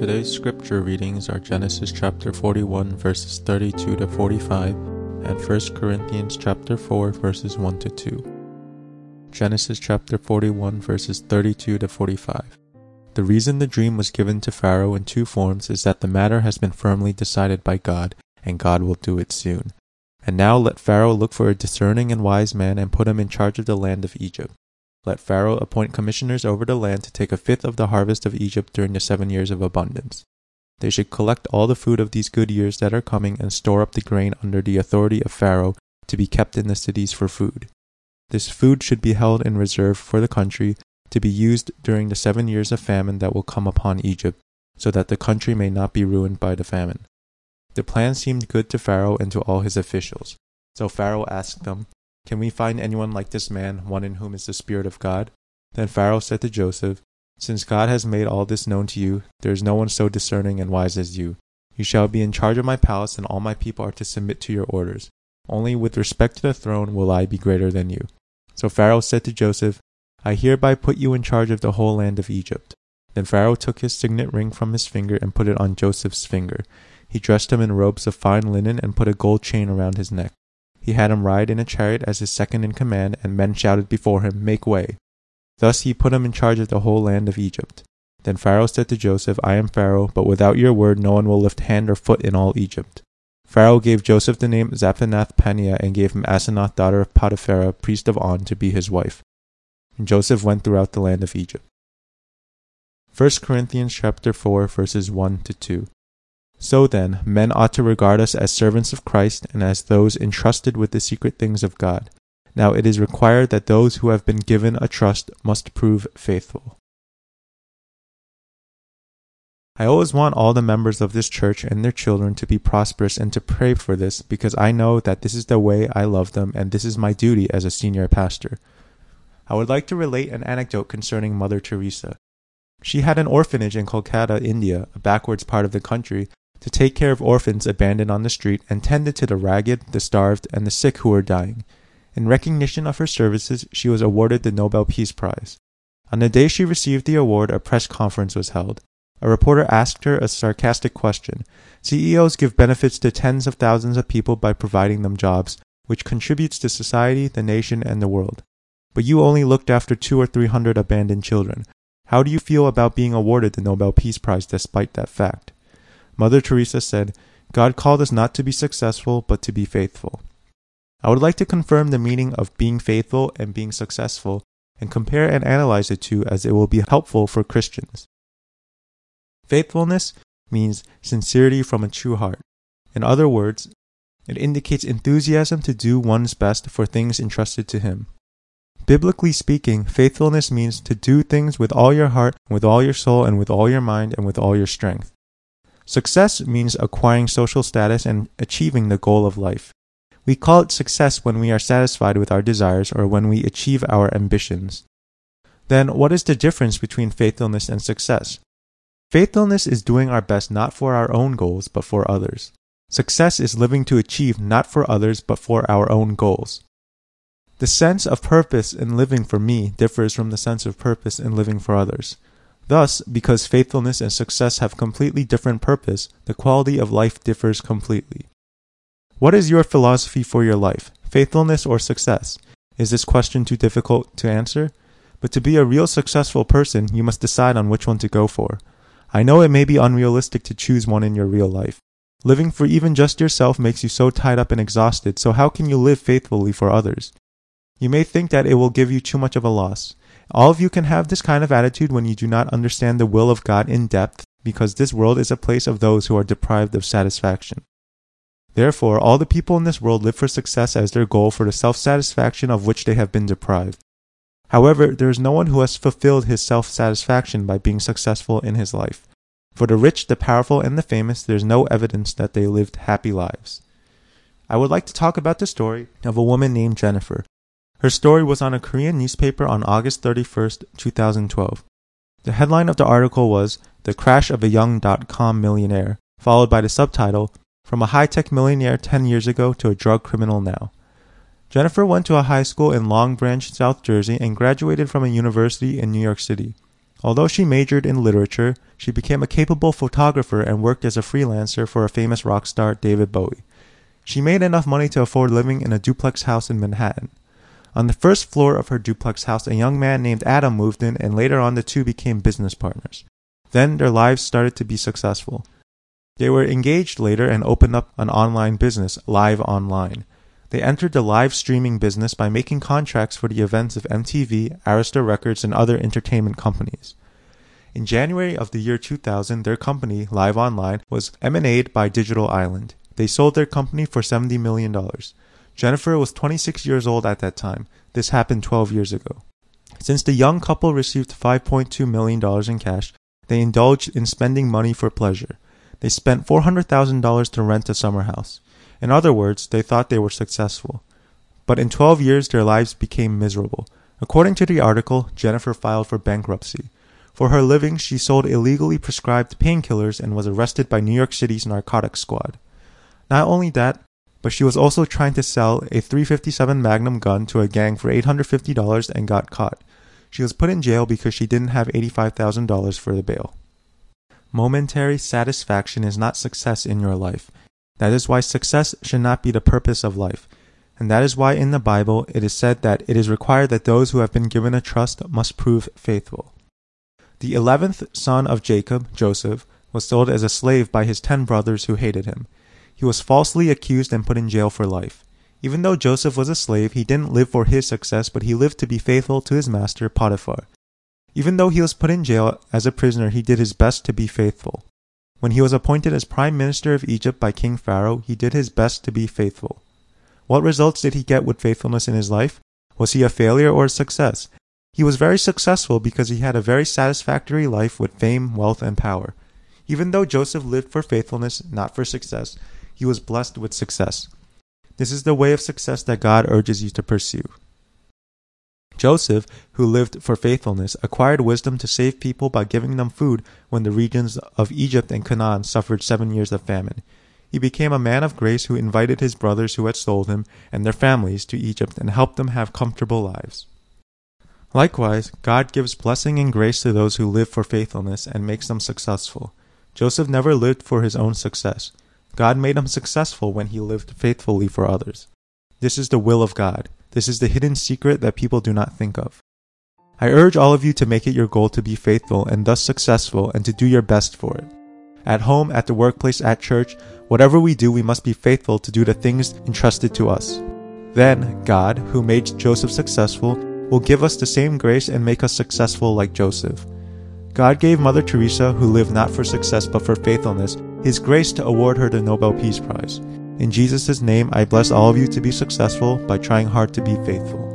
Today's scripture readings are Genesis chapter 41 verses 32 to 45 and 1 Corinthians chapter 4 verses 1 to 2. Genesis chapter 41 verses 32 to 45. The reason the dream was given to Pharaoh in two forms is that the matter has been firmly decided by God, and God will do it soon. And now let Pharaoh look for a discerning and wise man and put him in charge of the land of Egypt. Let Pharaoh appoint commissioners over the land to take a fifth of the harvest of Egypt during the 7 years of abundance. They should collect all the food of these good years that are coming and store up the grain under the authority of Pharaoh to be kept in the cities for food. This food should be held in reserve for the country to be used during the 7 years of famine that will come upon Egypt, so that the country may not be ruined by the famine. The plan seemed good to Pharaoh and to all his officials. So Pharaoh asked them, "Can we find anyone like this man, one in whom is the Spirit of God?" Then Pharaoh said to Joseph, "Since God has made all this known to you, there is no one so discerning and wise as you. You shall be in charge of my palace, and all my people are to submit to your orders. Only with respect to the throne will I be greater than you." So Pharaoh said to Joseph, "I hereby put you in charge of the whole land of Egypt." Then Pharaoh took his signet ring from his finger and put it on Joseph's finger. He dressed him in robes of fine linen and put a gold chain around his neck. He had him ride in a chariot as his second in command, and men shouted before him, "Make way." Thus he put him in charge of the whole land of Egypt. Then Pharaoh said to Joseph, "I am Pharaoh, but without your word no one will lift hand or foot in all Egypt." Pharaoh gave Joseph the name Zaphenath-Paneah and gave him Asenath, daughter of Potiphera, priest of On, to be his wife. And Joseph went throughout the land of Egypt. 1 Corinthians chapter 4 verses 1 to 2. So then, men ought to regard us as servants of Christ and as those entrusted with the secret things of God. Now it is required that those who have been given a trust must prove faithful. I always want all the members of this church and their children to be prosperous and to pray for this, because I know that this is the way I love them and this is my duty as a senior pastor. I would like to relate an anecdote concerning Mother Teresa. She had an orphanage in Kolkata, India, a backwards part of the country, to take care of orphans abandoned on the street and tended to the ragged, the starved, and the sick who were dying. In recognition of her services, she was awarded the Nobel Peace Prize. On the day she received the award, a press conference was held. A reporter asked her a sarcastic question. CEOs give benefits to tens of thousands of people by providing them jobs, which contributes to society, the nation, and the world. But you only looked after 200 or 300 abandoned children. How do you feel about being awarded the Nobel Peace Prize despite that fact? Mother Teresa said, "God called us not to be successful, but to be faithful." I would like to confirm the meaning of being faithful and being successful, and compare and analyze the two, as it will be helpful for Christians. Faithfulness means sincerity from a true heart. In other words, it indicates enthusiasm to do one's best for things entrusted to him. Biblically speaking, faithfulness means to do things with all your heart, with all your soul, and with all your mind, and with all your strength. Success means acquiring social status and achieving the goal of life. We call it success when we are satisfied with our desires or when we achieve our ambitions. Then, what is the difference between faithfulness and success? Faithfulness is doing our best not for our own goals, but for others. Success is living to achieve not for others, but for our own goals. The sense of purpose in living for me differs from the sense of purpose in living for others. Thus, because faithfulness and success have completely different purpose, the quality of life differs completely. What is your philosophy for your life, faithfulness or success? Is this question too difficult to answer? But to be a real successful person, you must decide on which one to go for. I know it may be unrealistic to choose one in your real life. Living for even just yourself makes you so tied up and exhausted, so how can you live faithfully for others? You may think that it will give you too much of a loss. All of you can have this kind of attitude when you do not understand the will of God in depth, because this world is a place of those who are deprived of satisfaction. Therefore, all the people in this world live for success as their goal for the self-satisfaction of which they have been deprived. However, there is no one who has fulfilled his self-satisfaction by being successful in his life. For the rich, the powerful, and the famous, there is no evidence that they lived happy lives. I would like to talk about the story of a woman named Jennifer. Her story was on a Korean newspaper on August 31st, 2012. The headline of the article was, "The Crash of a Young .com Millionaire," followed by the subtitle, "From a High-Tech Millionaire 10 Years Ago to a Drug Criminal Now." Jennifer went to a high school in Long Branch, South Jersey, and graduated from a university in New York City. Although she majored in literature, she became a capable photographer and worked as a freelancer for a famous rock star, David Bowie. She made enough money to afford living in a duplex house in Manhattan. On the first floor of her duplex house, a young man named Adam moved in, and later on the two became business partners. Then their lives started to be successful. They were engaged later and opened up an online business, Live Online. They entered the live streaming business by making contracts for the events of MTV, Arista Records, and other entertainment companies. In January of the year 2000, their company, Live Online, was M&A'd by Digital Island. They sold their company for $70 million. Jennifer was 26 years old at that time. This happened 12 years ago. Since the young couple received $5.2 million in cash, they indulged in spending money for pleasure. They spent $400,000 to rent a summer house. In other words, they thought they were successful. But in 12 years, their lives became miserable. According to the article, Jennifer filed for bankruptcy. For her living, she sold illegally prescribed painkillers and was arrested by New York City's narcotics squad. Not only that, but she was also trying to sell a .357 Magnum gun to a gang for $850 and got caught. She was put in jail because she didn't have $85,000 for the bail. Momentary satisfaction is not success in your life. That is why success should not be the purpose of life. And that is why in the Bible it is said that it is required that those who have been given a trust must prove faithful. The 11th son of Jacob, Joseph, was sold as a slave by his 10 brothers who hated him. He was falsely accused and put in jail for life. Even though Joseph was a slave, he didn't live for his success, but he lived to be faithful to his master, Potiphar. Even though he was put in jail as a prisoner, he did his best to be faithful. When he was appointed as Prime Minister of Egypt by King Pharaoh, he did his best to be faithful. What results did he get with faithfulness in his life? Was he a failure or a success? He was very successful because he had a very satisfactory life with fame, wealth, and power. Even though Joseph lived for faithfulness, not for success, he was blessed with success. This is the way of success that God urges you to pursue. Joseph, who lived for faithfulness, acquired wisdom to save people by giving them food when the regions of Egypt and Canaan suffered 7 years of famine. He became a man of grace who invited his brothers who had sold him and their families to Egypt and helped them have comfortable lives. Likewise, God gives blessing and grace to those who live for faithfulness and makes them successful. Joseph never lived for his own success. God made him successful when he lived faithfully for others. This is the will of God. This is the hidden secret that people do not think of. I urge all of you to make it your goal to be faithful and thus successful and to do your best for it. At home, at the workplace, at church, whatever we do, we must be faithful to do the things entrusted to us. Then, God, who made Joseph successful, will give us the same grace and make us successful like Joseph. God gave Mother Teresa, who lived not for success but for faithfulness, His grace to award her the Nobel Peace Prize. In Jesus' name, I bless all of you to be successful by trying hard to be faithful.